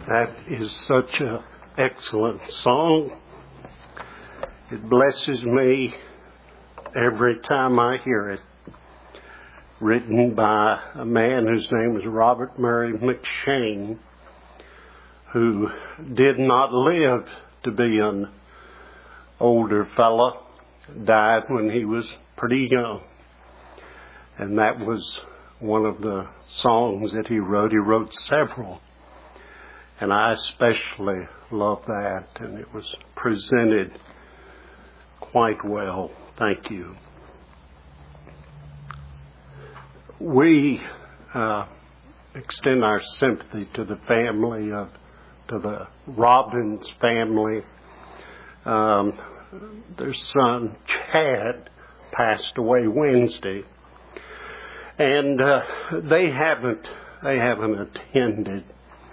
That is such an excellent song. It blesses me every time I hear it. Written by a man whose name is Robert Murray McShane, who did not live to be an older fella, died when he was pretty young. And that was one of the songs that he wrote. He wrote several. And I especially love that, and it was presented quite well. Thank you. We extend our sympathy to the family to the Robbins family. Their son Chad passed away Wednesday, and they haven't attended.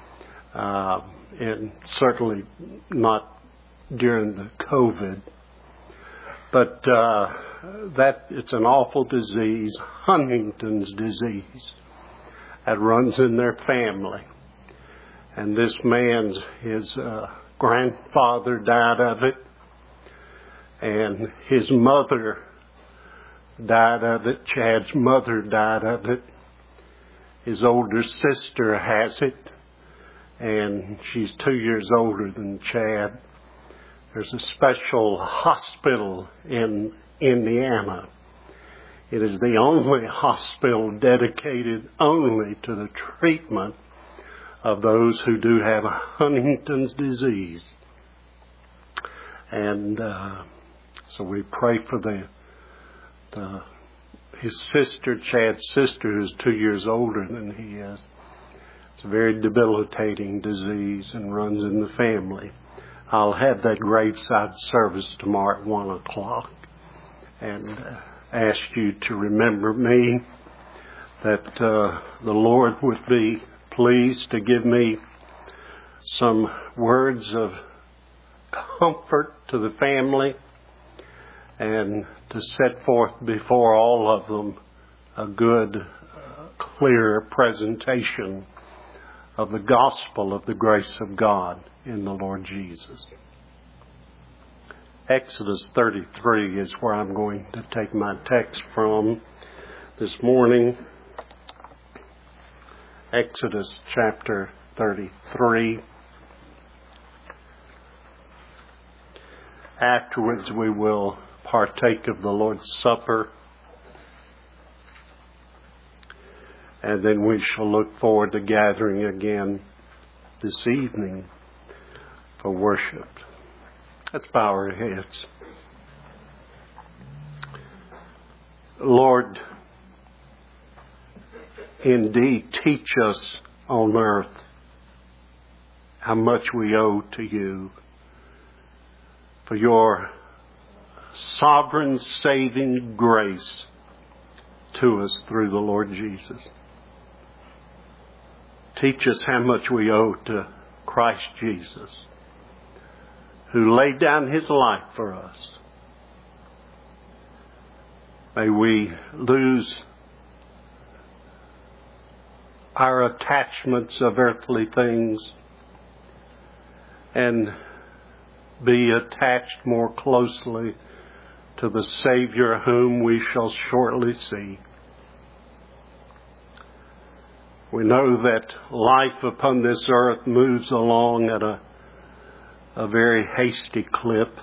And certainly not during the COVID. But that it's an awful disease, Huntington's disease, that runs in their family. And this his grandfather died of it, and his mother died of it. Chad's mother died of it. His older sister has it. And she's 2 years older than Chad. There's a special hospital in Indiana. It is the only hospital dedicated only to the treatment of those who do have Huntington's disease. And so we pray for his sister, Chad's sister, who's 2 years older than he is. It's a very debilitating disease and runs in the family. I'll have that graveside service tomorrow at 1 o'clock and ask you to remember me, that the Lord would be pleased to give me some words of comfort to the family and to set forth before all of them a good, clear presentation of the gospel of the grace of God in the Lord Jesus. Exodus 33 is where I'm going to take my text from this morning. Exodus chapter 33. Afterwards we will partake of the Lord's Supper. And then we shall look forward to gathering again this evening for worship. Let's bow our heads. Lord, indeed teach us on earth how much we owe to you for your sovereign saving grace to us through the Lord Jesus. Teach us how much we owe to Christ Jesus, who laid down his life for us. May we lose our attachments of earthly things and be attached more closely to the Savior whom we shall shortly see. We know that life upon this earth moves along at a very hasty clip.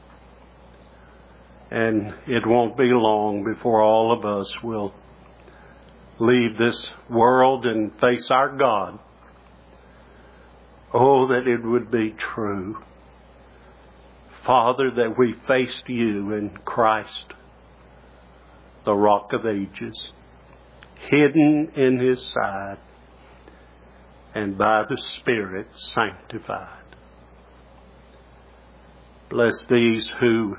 And it won't be long before all of us will leave this world and face our God. Oh, that it would be true, Father, that we faced you in Christ, the Rock of Ages, hidden in his side, and by the Spirit sanctified. Bless these who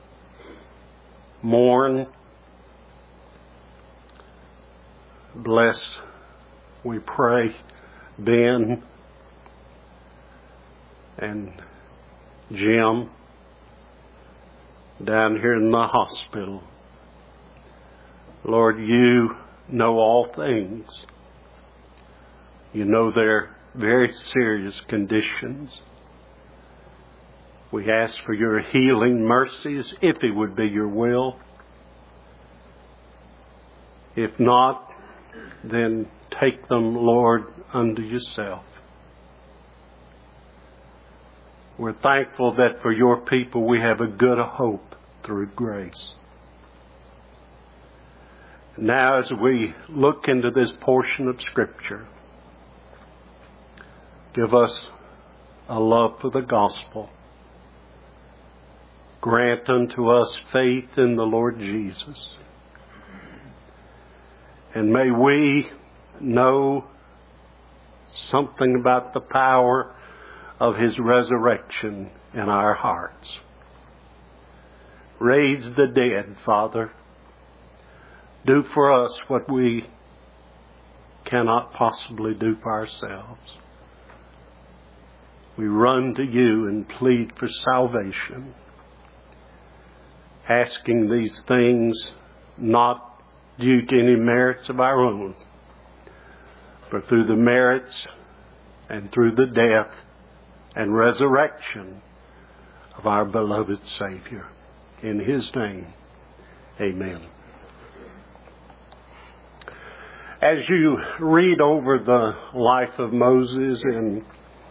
mourn. Bless, we pray, Ben and Jim down here in the hospital. Lord, you know all things. You know their very serious conditions. We ask for your healing mercies, if it would be your will. If not, then take them, Lord, unto yourself. We're thankful that for your people we have a good hope through grace. Now, as we look into this portion of Scripture, give us a love for the gospel. Grant unto us faith in the Lord Jesus. And may we know something about the power of His resurrection in our hearts. Raise the dead, Father. Do for us what we cannot possibly do for ourselves. We run to you and plead for salvation, asking these things not due to any merits of our own, but through the merits and through the death and resurrection of our beloved Savior. In His name, amen. As you read over the life of Moses in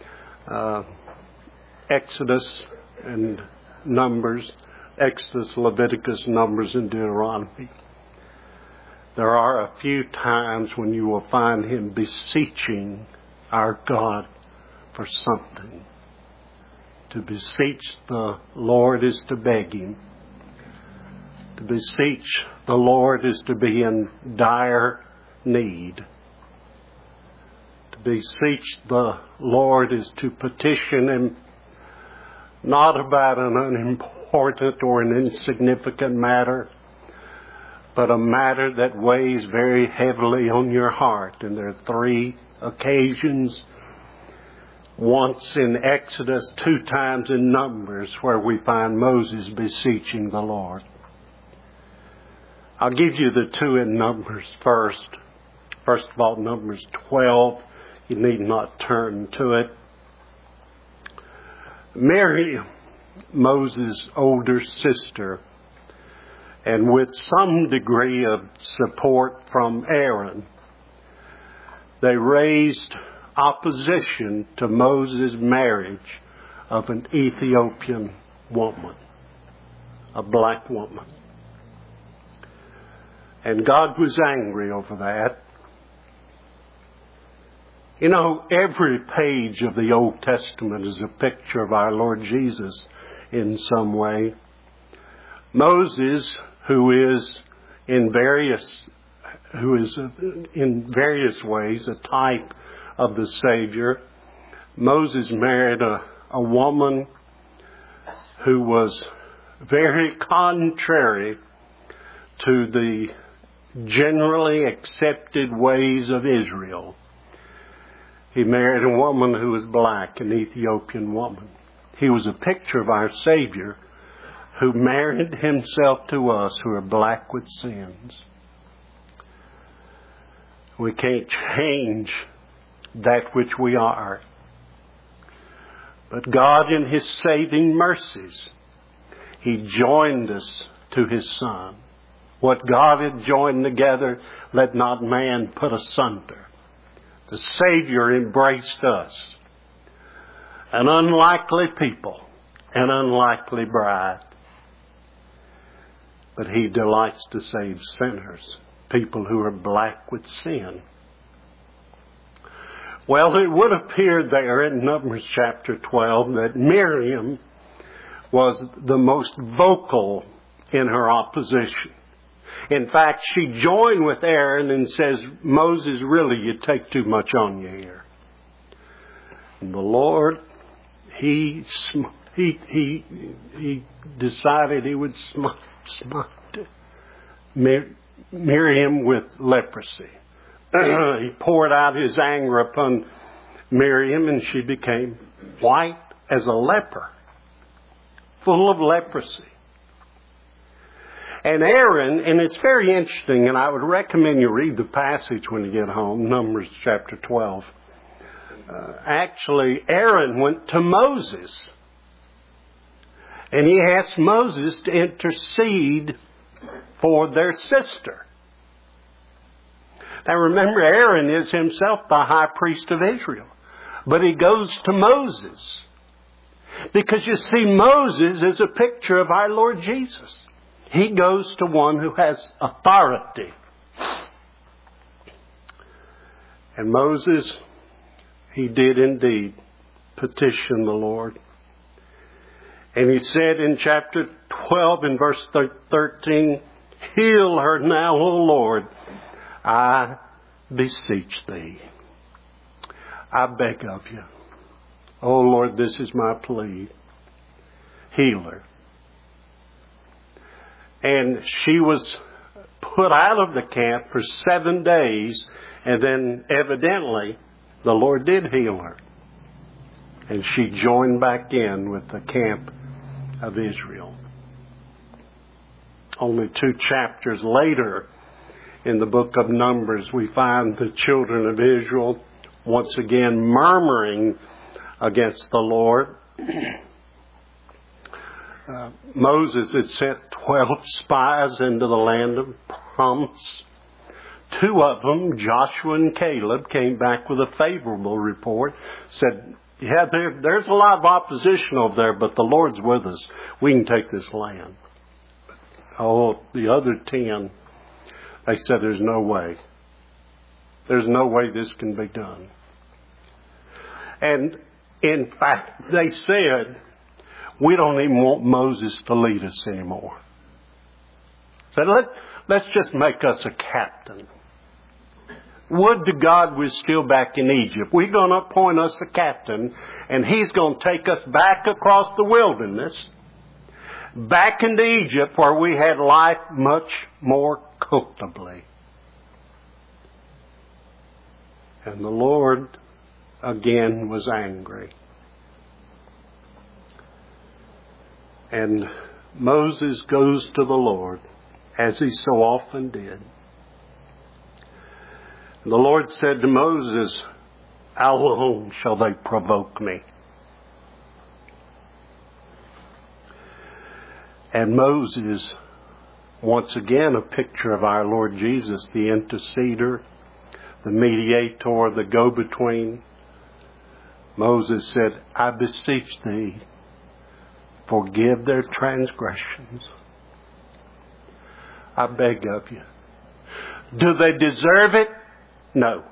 Exodus and Numbers, Exodus, Leviticus, Numbers, and Deuteronomy, there are a few times when you will find him beseeching our God for something. To beseech the Lord is to beg Him. To beseech the Lord is to be in dire need. To beseech the Lord is to petition Him not about an unimportant or an insignificant matter, but a matter that weighs very heavily on your heart. And there are 3 occasions, once in Exodus, 2 times in Numbers, where we find Moses beseeching the Lord. I'll give you the 2 in Numbers first. First of all, Numbers 12. You need not turn to it. Miriam, Moses' older sister, and with some degree of support from Aaron, they raised opposition to Moses' marriage of an Ethiopian woman, a black woman. And God was angry over that. You know, every page of the Old Testament is a picture of our Lord Jesus in some way. Moses, who is in various ways a type of the Savior, Moses married a woman who was very contrary to the generally accepted ways of Israel. He married a woman who was black, an Ethiopian woman. He was a picture of our Savior, who married Himself to us who are black with sins. We can't change that which we are. But God, in His saving mercies, He joined us to His Son. What God had joined together, let not man put asunder. The Savior embraced us, an unlikely people, an unlikely bride. But He delights to save sinners, people who are black with sin. Well, it would appear there in Numbers chapter 12 that Miriam was the most vocal in her opposition. In fact, she joined with Aaron and says, Moses, really, you take too much on you here. And the Lord, He decided He would smite Miriam with leprosy. He poured out His anger upon Miriam, and she became white as a leper, full of leprosy. And Aaron, and it's very interesting, and I would recommend you read the passage when you get home, Numbers chapter 12. Actually, Aaron went to Moses. And he asked Moses to intercede for their sister. Now remember, Aaron is himself the high priest of Israel. But he goes to Moses. Because you see, Moses is a picture of our Lord Jesus. He goes to one who has authority. And Moses, he did indeed petition the Lord. And he said in chapter 12 in verse 13, "Heal her now, O Lord, I beseech thee." I beg of you. Oh Lord, this is my plea. Heal her. And she was put out of the camp for 7 days, and then evidently the Lord did heal her. And she joined back in with the camp of Israel. Only 2 chapters later in the book of Numbers, we find the children of Israel once again murmuring against the Lord. Moses had sent 12 spies into the land of promise. 2 of them, Joshua and Caleb, came back with a favorable report. Said, yeah, there's a lot of opposition over there, but the Lord's with us. We can take this land. Oh, the other 10, they said there's no way. There's no way this can be done. And in fact, they said, we don't even want Moses to lead us anymore. Said, let's just make us a captain. Would to God we're still back in Egypt. We're going to appoint us a captain, and he's going to take us back across the wilderness, back into Egypt where we had life much more comfortably. And the Lord again was angry. And Moses goes to the Lord, as he so often did. The Lord said to Moses, "How long shall they provoke me?" And Moses, once again a picture of our Lord Jesus, the interceder, the mediator, the go-between. Moses said, "I beseech thee, forgive their transgressions." I beg of you. Do they deserve it? No.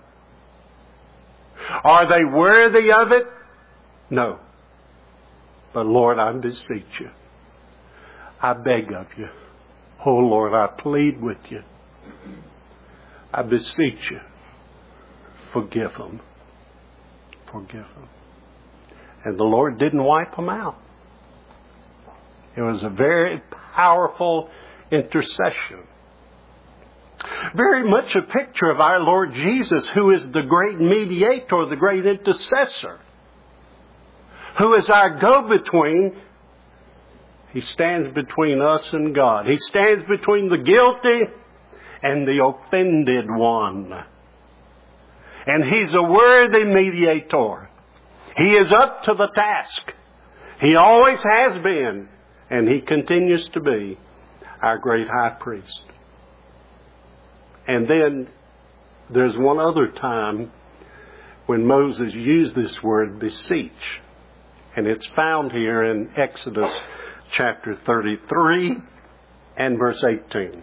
Are they worthy of it? No. But Lord, I beseech you. I beg of you. Oh Lord, I plead with you. I beseech you. Forgive them. Forgive them. And the Lord didn't wipe them out. It was a very powerful intercession. Very much a picture of our Lord Jesus, who is the great mediator, the great intercessor, who is our go-between. He stands between us and God. He stands between the guilty and the offended one. And He's a worthy mediator. He is up to the task. He always has been, and He continues to be our great high priest. And then there's one other time when Moses used this word, beseech. And it's found here in Exodus chapter 33 and verse 18.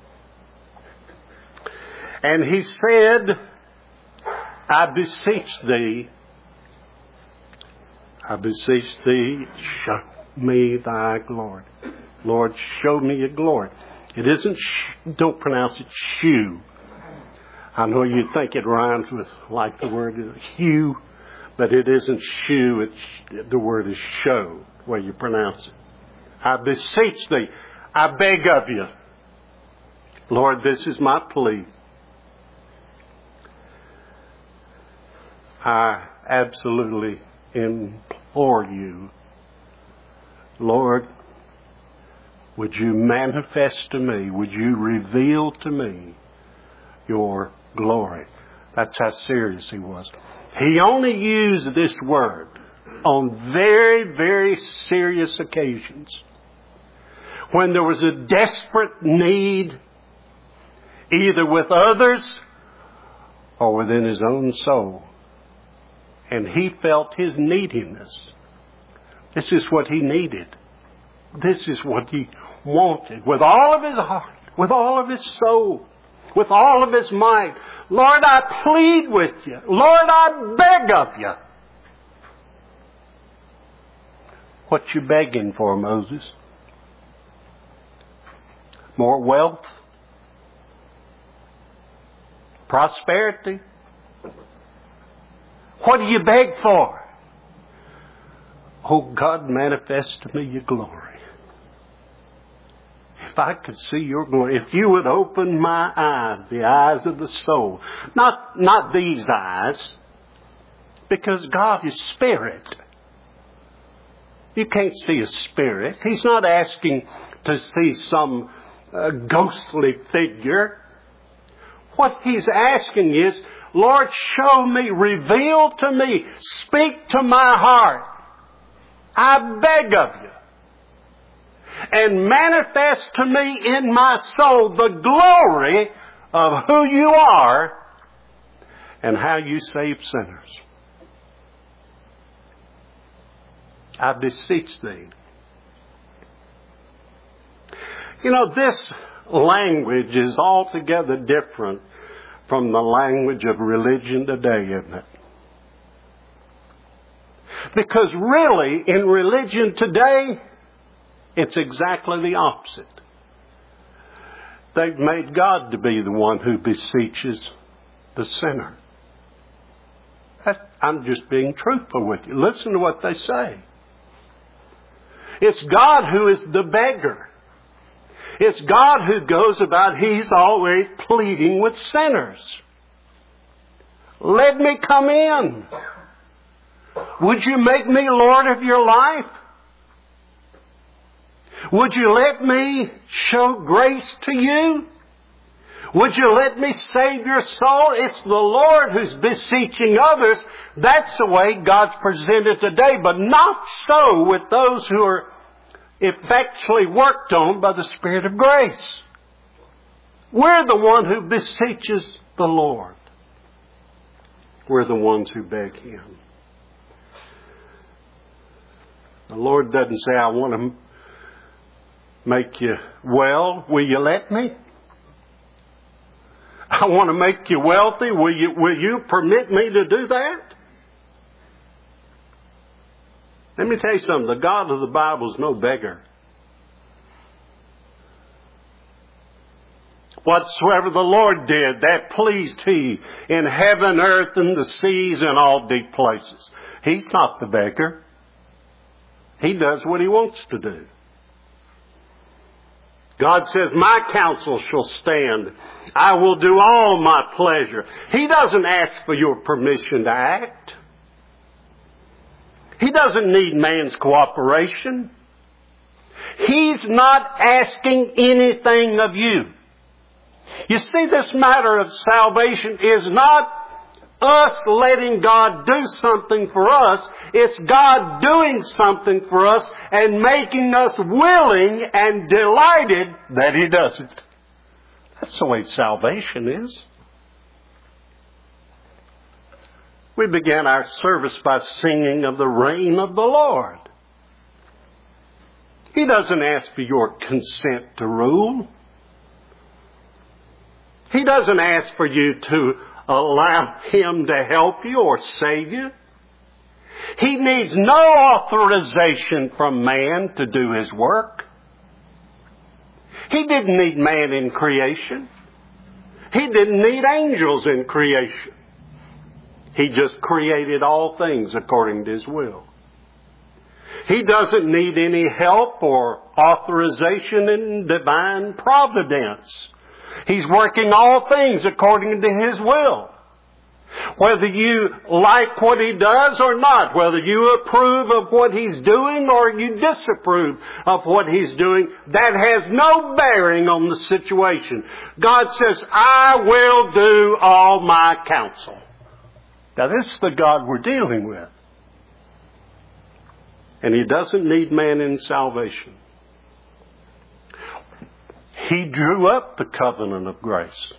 And he said, I beseech thee, show me thy glory. Lord, show me your glory. It isn't, don't pronounce it shew. I know you think it rhymes with like the word hue, but it isn't shew, the word is show, the way you pronounce it. I beseech thee, I beg of you. Lord, this is my plea. I absolutely implore you, Lord, would you manifest to me, would you reveal to me your glory? That's how serious he was. He only used this word on very, very serious occasions. When there was a desperate need, either with others or within his own soul. And he felt his neediness. This is what he needed. This is what he wanted. With all of his heart, with all of his soul, with all of his might. Lord, I plead with you. Lord, I beg of you. What you begging for, Moses? More wealth? Prosperity? What do you beg for? Oh, God, manifest to me your glory. If I could see your glory, if you would open my eyes, the eyes of the soul, not these eyes, because God is spirit. You can't see a spirit. He's not asking to see some ghostly figure. What He's asking is, Lord, show me, reveal to me, speak to my heart. I beg of you. And manifest to me in my soul the glory of who you are and how you save sinners. I beseech thee. You know, this language is altogether different from the language of religion today, isn't it? Because really, in religion today, it's exactly the opposite. They've made God to be the one who beseeches the sinner. I'm just being truthful with you. Listen to what they say. It's God who is the beggar. It's God who goes about, He's always pleading with sinners. Let me come in. Would you make me Lord of your life? Would you let me show grace to you? Would you let me save your soul? It's the Lord who's beseeching others. That's the way God's presented today, but not so with those who are effectually worked on by the Spirit of grace. We're the one who beseeches the Lord. We're the ones who beg Him. The Lord doesn't say, I want to make you well. Will you let me? I want to make you wealthy. Will you permit me to do that? Let me tell you something. The God of the Bible is no beggar. Whatsoever the Lord did, that pleased He in heaven, earth, and the seas, and all deep places. He's not the beggar. He does what He wants to do. God says, my counsel shall stand. I will do all my pleasure. He doesn't ask for your permission to act. He doesn't need man's cooperation. He's not asking anything of you. You see, this matter of salvation is not us letting God do something for us. It's God doing something for us and making us willing and delighted that He does it. That's the way salvation is. We began our service by singing of the reign of the Lord. He doesn't ask for your consent to rule. He doesn't ask for you to allow Him to help you or save you. He needs no authorization from man to do His work. He didn't need man in creation. He didn't need angels in creation. He just created all things according to His will. He doesn't need any help or authorization in divine providence. He's working all things according to His will. Whether you like what He does or not, whether you approve of what He's doing or you disapprove of what He's doing, that has no bearing on the situation. God says, I will do all my counsel. Now this is the God we're dealing with. And He doesn't need man in salvation. He drew up the covenant of grace.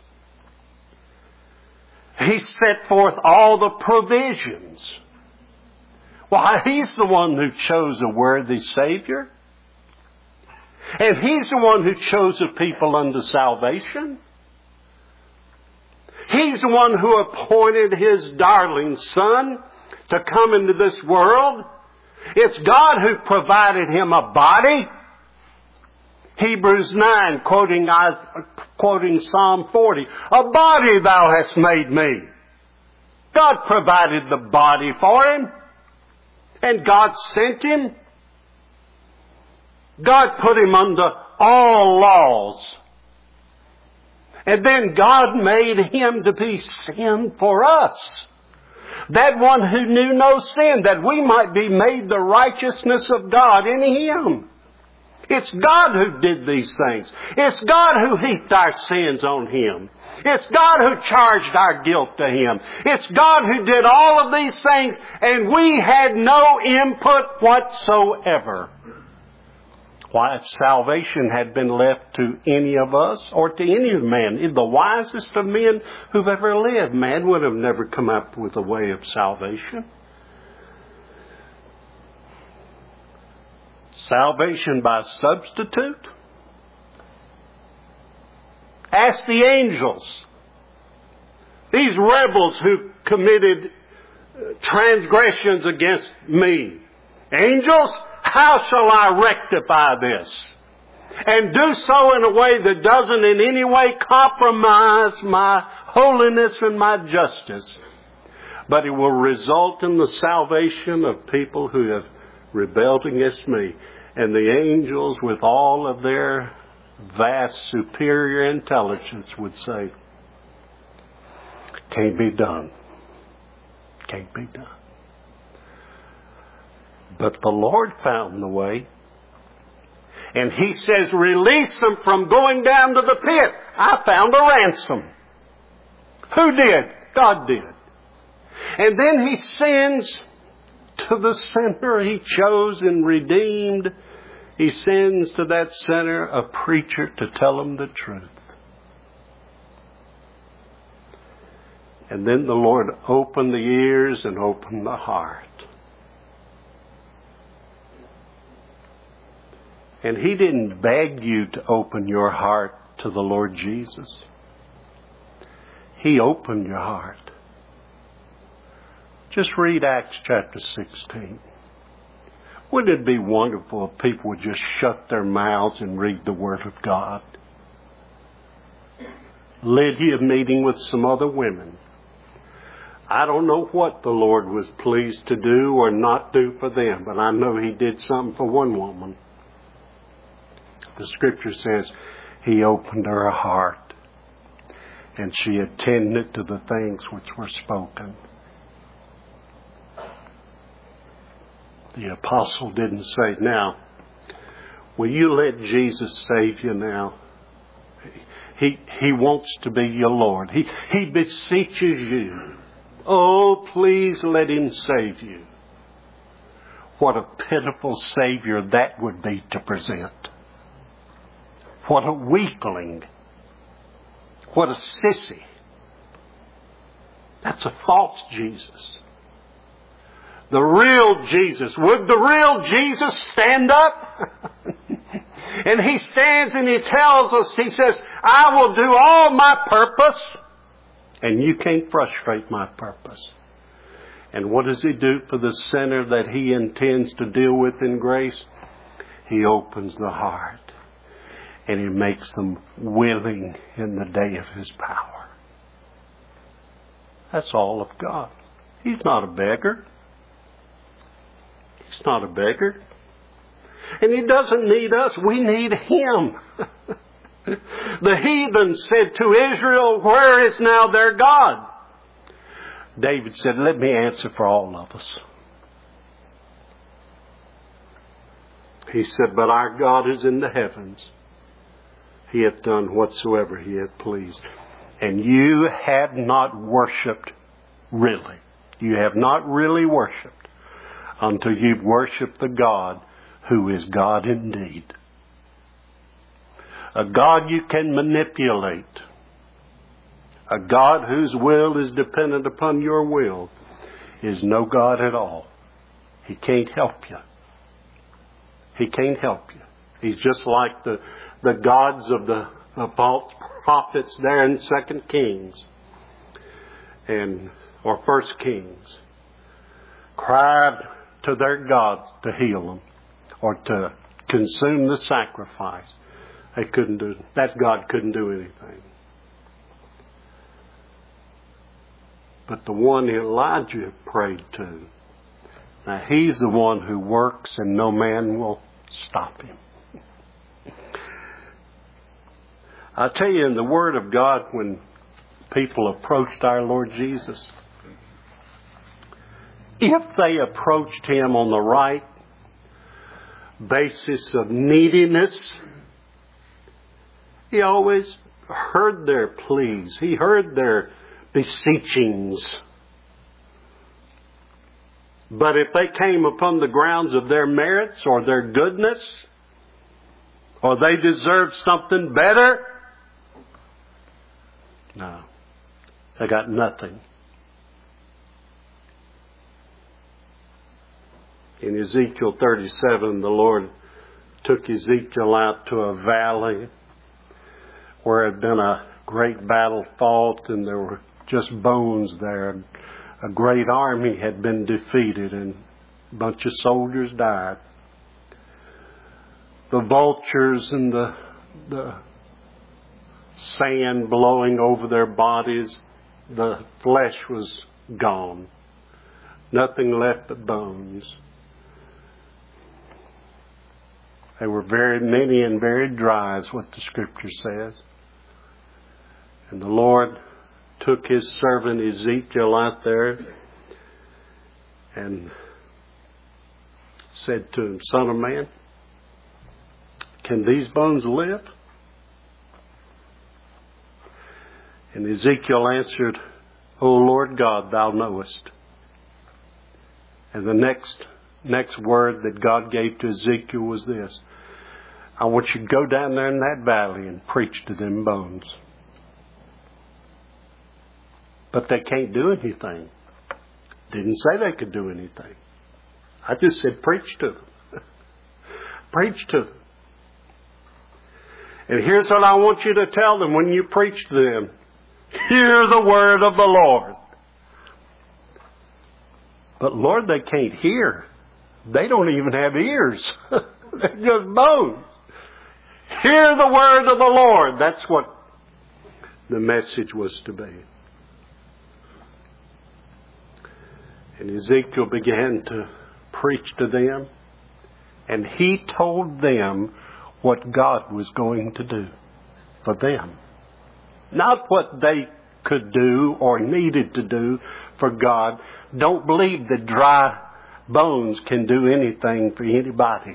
He set forth all the provisions. Why, He's the one who chose a worthy Savior. And He's the one who chose a people unto salvation. He's the one who appointed His darling Son to come into this world. It's God who provided Him a body. Hebrews 9, quoting Psalm 40, a body Thou hast made me. God provided the body for Him. And God sent Him. God put Him under all laws. And then God made Him to be sin for us. That one who knew no sin, that we might be made the righteousness of God in Him. It's God who did these things. It's God who heaped our sins on Him. It's God who charged our guilt to Him. It's God who did all of these things, and we had no input whatsoever. Why, if salvation had been left to any of us or to any man, the wisest of men who've ever lived, man would have never come up with a way of salvation. Salvation by substitute? Ask the angels. These rebels who committed transgressions against me. Angels, how shall I rectify this? And do so in a way that doesn't in any way compromise my holiness and my justice. But it will result in the salvation of people who have rebelled against me. And the angels, with all of their vast superior intelligence, would say, can't be done. Can't be done. But the Lord found the way. And He says, release them from going down to the pit. I found a ransom. Who did? God did. And then He sends to the sinner He chose and redeemed. He sends to that sinner a preacher to tell him the truth. And then the Lord opened the ears and opened the heart. And He didn't beg you to open your heart to the Lord Jesus. He opened your heart. Just read Acts chapter 16. Wouldn't it be wonderful if people would just shut their mouths and read the Word of God? Lydia meeting with some other women. I don't know what the Lord was pleased to do or not do for them, but I know He did something for one woman. The Scripture says He opened her heart and she attended to the things which were spoken. The apostle didn't say, now, will you let Jesus save you now? He wants to be your Lord. He beseeches you. Oh, please let Him save you. What a pitiful Savior that would be to present. What a weakling. What a sissy. That's a false Jesus. The real Jesus. Would the real Jesus stand up? And He stands and He tells us, He says, I will do all my purpose, and you can't frustrate my purpose. And what does He do for the sinner that He intends to deal with in grace? He opens the heart, and He makes them willing in the day of His power. That's all of God. He's not a beggar. He's not a beggar. And He doesn't need us. We need Him. The heathen said to Israel, where is now their God? David said, let me answer for all of us. He said, but our God is in the heavens. He hath done whatsoever He hath pleased. And you have not worshipped really. You have not really worshipped until you've worshipped the God who is God indeed. A God you can manipulate. A God whose will is dependent upon your will is no God at all. He can't help you. He can't help you. He's just like the gods of the false prophets there in 2 Kings or 1 Kings. Cried to their gods to heal them or to consume the sacrifice. That God couldn't do anything. But the one Elijah prayed to, now he's the one who works and no man will stop him. I tell you, in the Word of God, when people approached our Lord Jesus, if they approached Him on the right basis of neediness, He always heard their pleas. He heard their beseechings. But if they came upon the grounds of their merits or their goodness, or they deserved something better, no, they got nothing. In Ezekiel 37, the Lord took Ezekiel out to a valley where had been a great battle fought and there were just bones there. A great army had been defeated and a bunch of soldiers died. The vultures and the sand blowing over their bodies, the flesh was gone. Nothing left but bones. They were very many and very dry, is what the Scripture says. And the Lord took His servant Ezekiel out there and said to him, Son of man, can these bones live? And Ezekiel answered, O Lord God, Thou knowest. And the next word that God gave to Ezekiel was this: I want you to go down there in that valley and preach to them bones. But they can't do anything. Didn't say they could do anything. I just said preach to them. Preach to them. And here's what I want you to tell them when you preach to them. Hear the word of the Lord. But Lord, they can't hear. They don't even have ears. They're just bones. Hear the word of the Lord. That's what the message was to be. And Ezekiel began to preach to them. And he told them what God was going to do for them. Not what they could do or needed to do for God. Don't believe that dry bones can do anything for anybody.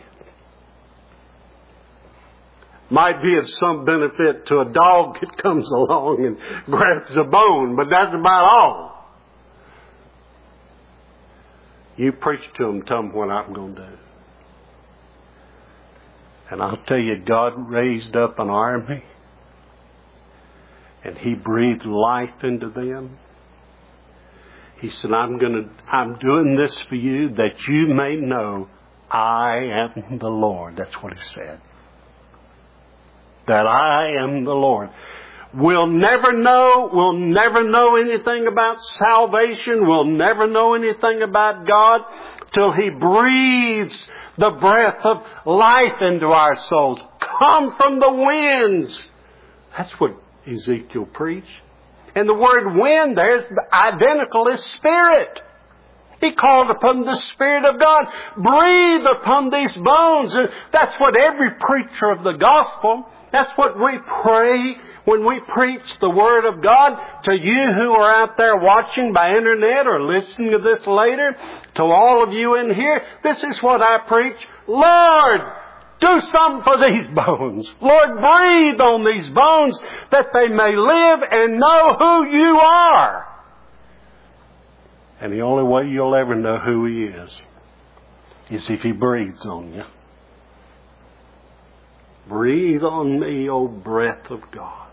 Might be of some benefit to a dog that comes along and grabs a bone, but that's about all. You preach to them, tell them what I'm going to do. And I'll tell you, God raised up an army and He breathed life into them. He said, I'm doing this for you that you may know I am the Lord. That's what He said. That I am the Lord. We'll never know anything about salvation. We'll never know anything about God till He breathes the breath of life into our souls. Come from the winds. That's what Ezekiel preached. And the word wind there is identical as spirit. He called upon the Spirit of God. Breathe upon these bones. And that's what every preacher of the gospel, that's what we pray when we preach the Word of God to you who are out there watching by internet or listening to this later, to all of you in here. This is what I preach. Lord, do something for these bones. Lord, breathe on these bones that they may live and know who you are. And the only way you'll ever know who He is if He breathes on you. Breathe on me, O breath of God.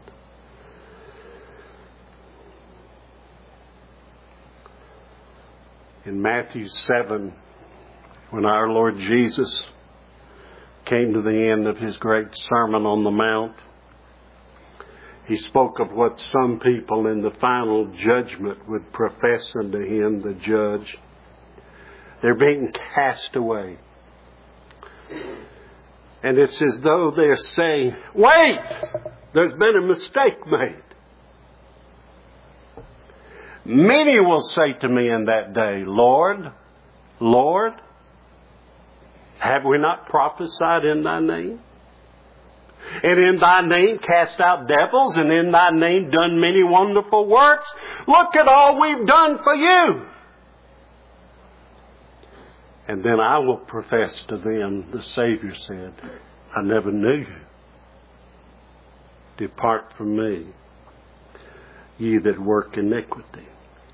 In Matthew 7, when our Lord Jesus came to the end of His great Sermon on the Mount, He spoke of what some people in the final judgment would profess unto Him, the judge. They're being cast away. And it's as though they're saying, wait! There's been a mistake made. Many will say to me in that day, Lord, Lord, have we not prophesied in Thy name? And in Thy name cast out devils, and in Thy name done many wonderful works. Look at all we've done for you. And then I will profess to them, the Savior said, I never knew you. Depart from me, ye that work iniquity.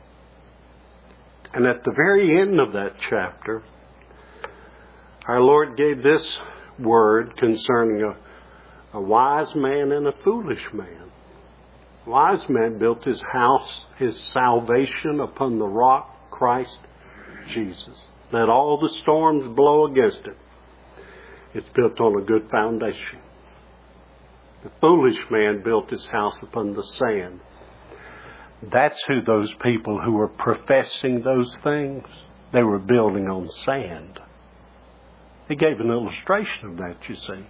And at the very end of that chapter, our Lord gave this word concerning a wise man and a foolish man. A wise man built his house, his salvation, upon the rock, Christ Jesus. Let all the storms blow against it. It's built on a good foundation. The foolish man built his house upon the sand. That's who those people who were professing those things, they were building on sand. He gave an illustration of that, you see.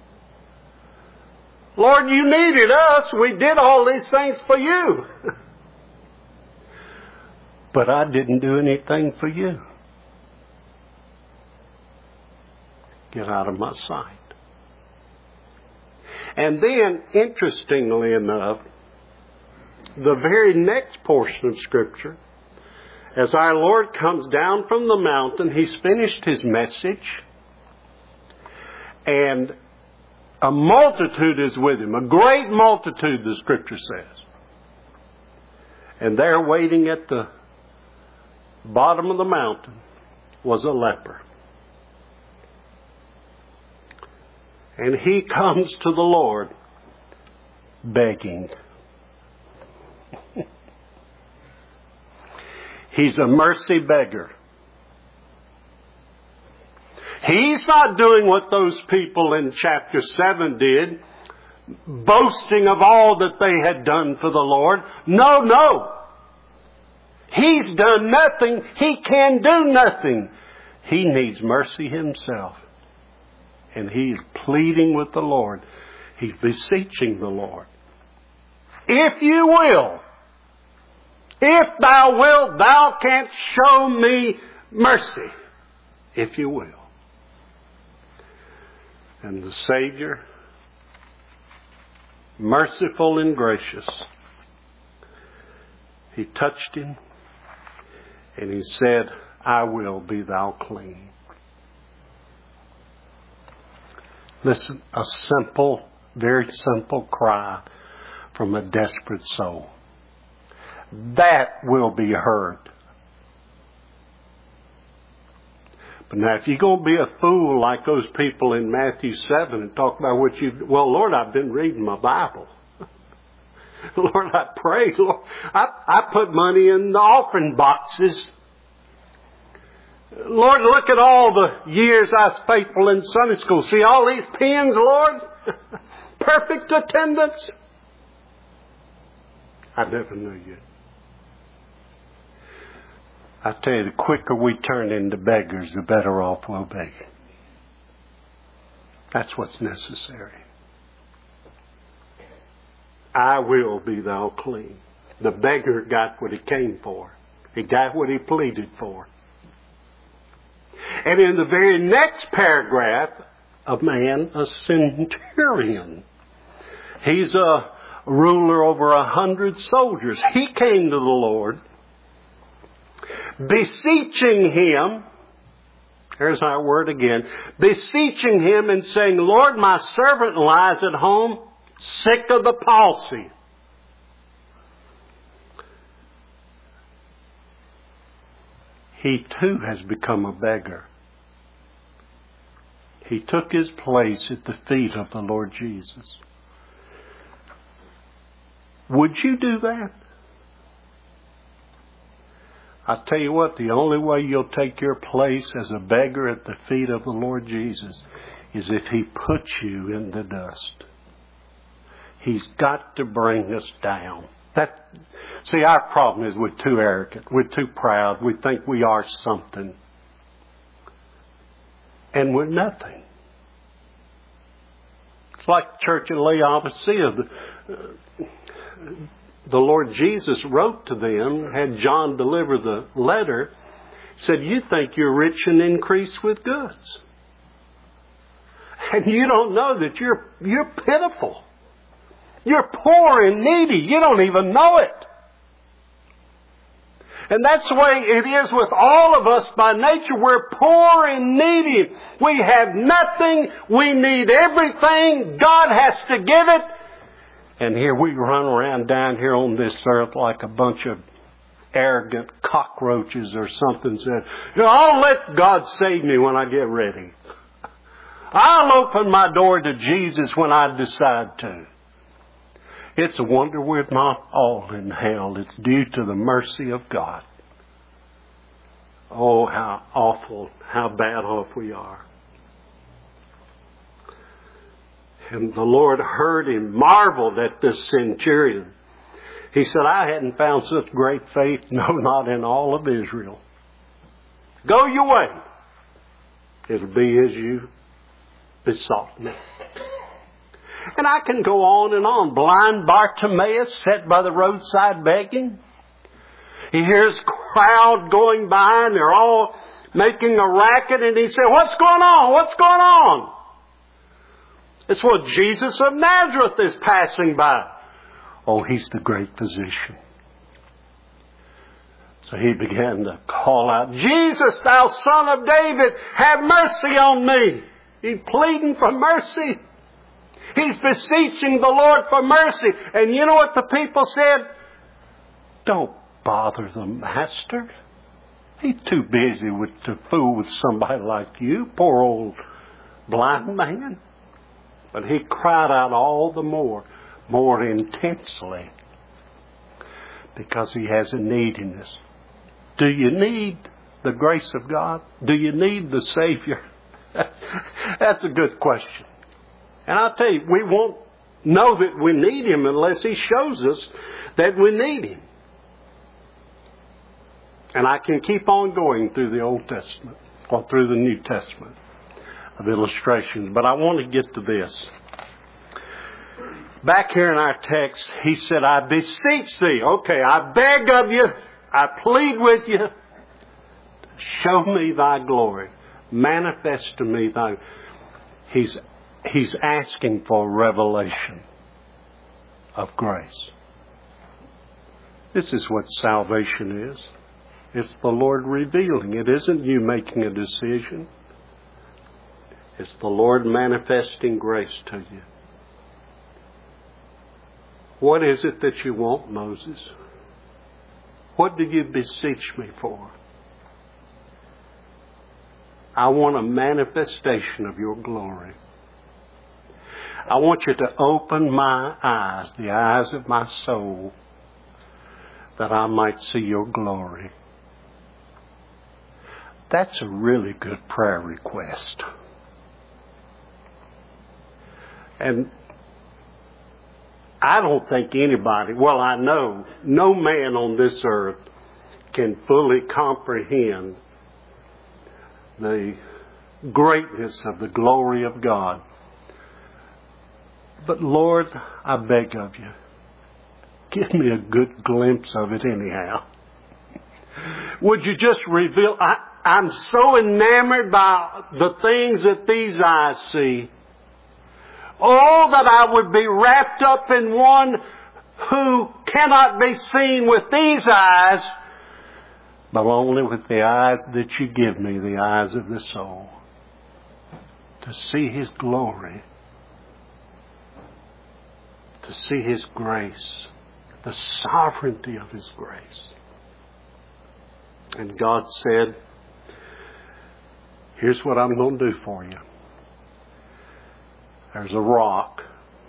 Lord, you needed us. We did all these things for you. But I didn't do anything for you. Get out of my sight. And then, interestingly enough, the very next portion of Scripture, as our Lord comes down from the mountain, He's finished His message, and a multitude is with Him, a great multitude, the Scripture says. And there waiting at the bottom of the mountain was a leper. And he comes to the Lord begging. He's a mercy beggar. He's not doing what those people in chapter 7 did, boasting of all that they had done for the Lord. No, no. He's done nothing. He can do nothing. He needs mercy himself. And he's pleading with the Lord. He's beseeching the Lord. If you will, if thou wilt, thou canst show me mercy. If you will. And the Savior, merciful and gracious, He touched him and He said, I will be thou clean. Listen, a simple, very simple cry from a desperate soul. That will be heard. But now if you're going to be a fool like those people in Matthew 7 and talk about what you... Well, Lord, I've been reading my Bible. Lord, I pray. Lord, I put money in the offering boxes. Lord, look at all the years I was faithful in Sunday school. See all these pens, Lord? Perfect attendance. I never knew you. I tell you, the quicker we turn into beggars, the better off we'll be. That's what's necessary. I will be thou clean. The beggar got what he came for. He got what he pleaded for. And in the very next paragraph, a man, a centurion. He's a ruler over 100 soldiers. He came to the Lord, beseeching Him. There's our word again. Beseeching Him and saying, Lord, my servant lies at home, sick of the palsy. He too has become a beggar. He took his place at the feet of the Lord Jesus. Would you do that? I tell you what, the only way you'll take your place as a beggar at the feet of the Lord Jesus is if He puts you in the dust. He's got to bring us down. See, our problem is we're too arrogant. We're too proud. We think we are something. And we're nothing. It's like the church in Laodicea. The Lord Jesus wrote to them, had John deliver the letter, said, you think you're rich and increased with goods. And you don't know that you're pitiful. You're poor and needy. You don't even know it. And that's the way it is with all of us by nature. We're poor and needy. We have nothing. We need everything. God has to give it. And here we run around down here on this earth like a bunch of arrogant cockroaches or something. Said, I'll let God save me when I get ready. I'll open my door to Jesus when I decide to. It's a wonder we're not all in hell. It's due to the mercy of God. Oh, how awful, how bad off we are. And the Lord heard him, marveled at this centurion. He said, I hadn't found such great faith, no, not in all of Israel. Go your way. It'll be as you besought me. And I can go on and on. Blind Bartimaeus sat by the roadside begging. He hears a crowd going by and they're all making a racket. And he said, what's going on? What's going on? It's what Jesus of Nazareth is passing by. Oh, He's the great physician. So he began to call out, Jesus, thou Son of David, have mercy on me. He's pleading for mercy. He's beseeching the Lord for mercy. And you know what the people said? Don't bother the Master. He's too busy to fool with somebody like you, poor old blind man. But he cried out all the more intensely, because he has a need in this. Do you need the grace of God? Do you need the Savior? That's a good question. And I'll tell you, we won't know that we need Him unless He shows us that we need Him. And I can keep on going through the Old Testament or through the New Testament of illustrations. But I want to get to this. Back here in our text, he said, I beseech thee. Okay, I beg of you. I plead with you. Show me thy glory. Manifest to me thy... He's asking for revelation of grace. This is what salvation is. It's the Lord revealing. It isn't you making a decision. It's the Lord manifesting grace to you. What is it that you want, Moses? What do you beseech me for? I want a manifestation of your glory. I want you to open my eyes, the eyes of my soul, that I might see your glory. That's a really good prayer request. And I don't think anybody, well, I know, no man on this earth can fully comprehend the greatness of the glory of God. But Lord, I beg of you, give me a good glimpse of it anyhow. Would you just reveal, I'm so enamored by the things that these eyes see. Oh, that I would be wrapped up in one who cannot be seen with these eyes, but only with the eyes that you give me, the eyes of the soul. To see His glory. To see His grace. The sovereignty of His grace. And God said, here's what I'm going to do for you. There's a rock.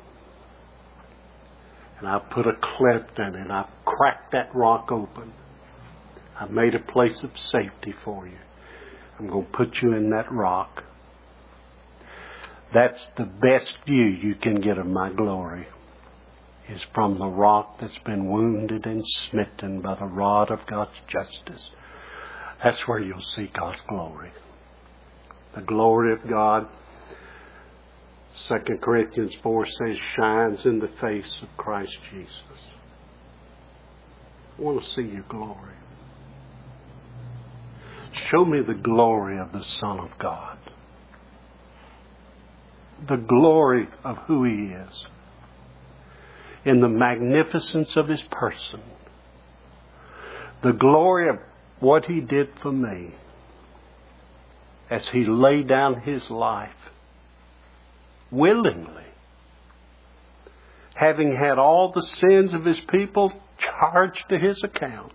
And I put a cleft in it. I cracked that rock open. I made a place of safety for you. I'm going to put you in that rock. That's the best view you can get of my glory. Is from the rock that's been wounded and smitten by the rod of God's justice. That's where you'll see God's glory. The glory of God, 2 Corinthians 4 says, shines in the face of Christ Jesus. I want to see your glory. Show me the glory of the Son of God. The glory of who He is. In the magnificence of His person. The glory of what He did for me. As He laid down His life. Willingly. Having had all the sins of His people charged to His account.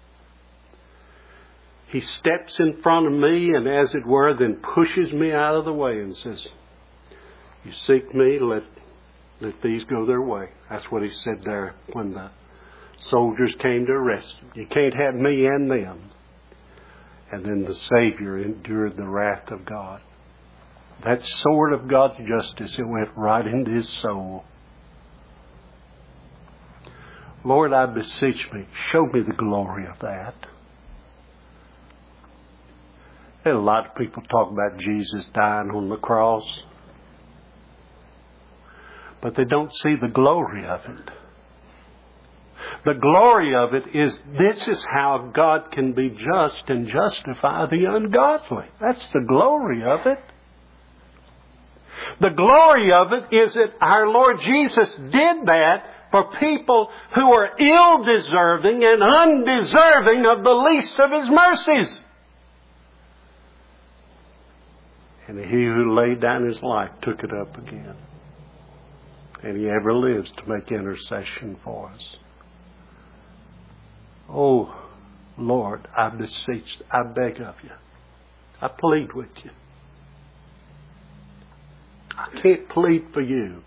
He steps in front of me and, as it were, then pushes me out of the way and says, you seek me, let these go their way. That's what He said there when the soldiers came to arrest Him. You can't have me and them. And then the Savior endured the wrath of God. That sword of God's justice, it went right into His soul. Lord, I beseech me, show me the glory of that. A lot of people talk about Jesus dying on the cross. But they don't see the glory of it. The glory of it is, this is how God can be just and justify the ungodly. That's the glory of it. The glory of it is that our Lord Jesus did that for people who are ill-deserving and undeserving of the least of His mercies. And He who laid down His life took it up again. And He ever lives to make intercession for us. Oh, Lord, I beseech, I beg of you. I plead with you. I can't plead for you.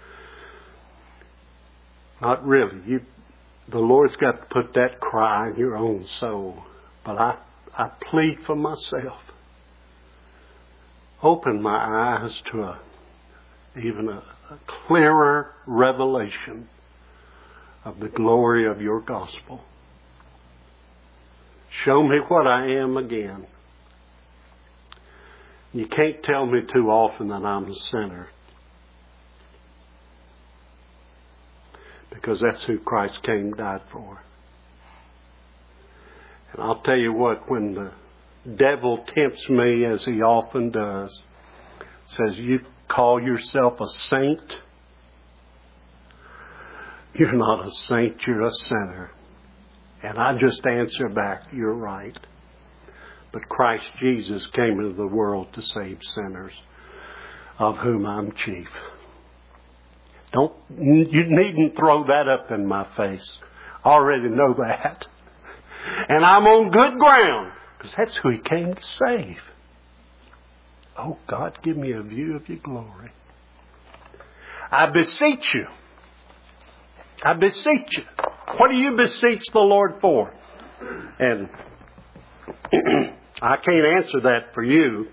Not really. The Lord's got to put that cry in your own soul. But I plead for myself. Open my eyes to even a clearer revelation of the glory of your gospel. Show me what I am again. You can't tell me too often that I'm a sinner. Because that's who Christ came and died for. And I'll tell you what, when the devil tempts me, as he often does, says, you call yourself a saint? You're not a saint, you're a sinner. And I just answer back, you're right. But Christ Jesus came into the world to save sinners, of whom I'm chief. You needn't throw that up in my face. I already know that. And I'm on good ground, because that's who He came to save. Oh God, give me a view of your glory. I beseech you. I beseech you. What do you beseech the Lord for? And I can't answer that for you.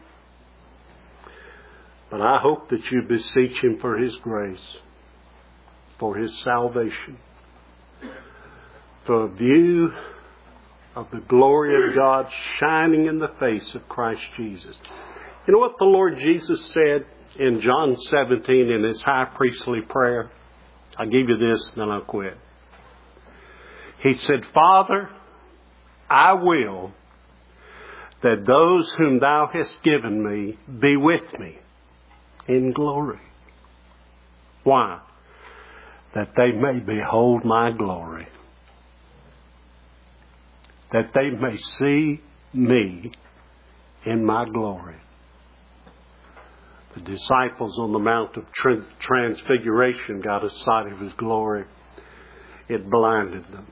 But I hope that you beseech Him for His grace, for His salvation, for a view of the glory of God shining in the face of Christ Jesus. You know what the Lord Jesus said in John 17 in His high priestly prayer? I'll give you this, then I'll quit. He said, Father, I will that those whom thou hast given me be with me in glory. Why? That they may behold my glory. That they may see me in my glory. The disciples on the Mount of Transfiguration got a sight of His glory. It blinded them.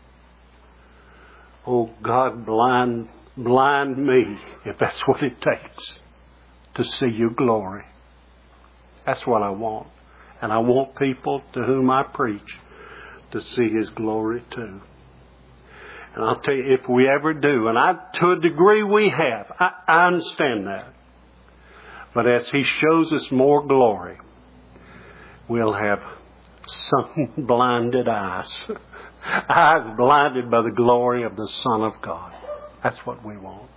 Oh God, blind me if that's what it takes to see your glory. That's what I want. And I want people to whom I preach to see His glory too. And I'll tell you, if we ever do, and to a degree we have, I understand that. But as He shows us more glory, we'll have some blinded eyes. Eyes blinded by the glory of the Son of God. That's what we want.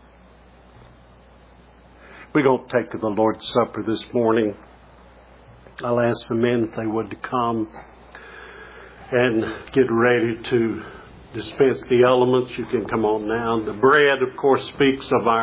We're going to take the Lord's Supper this morning. I'll ask the men if they would to come and get ready to dispense the elements. You can come on now. The bread, of course, speaks of our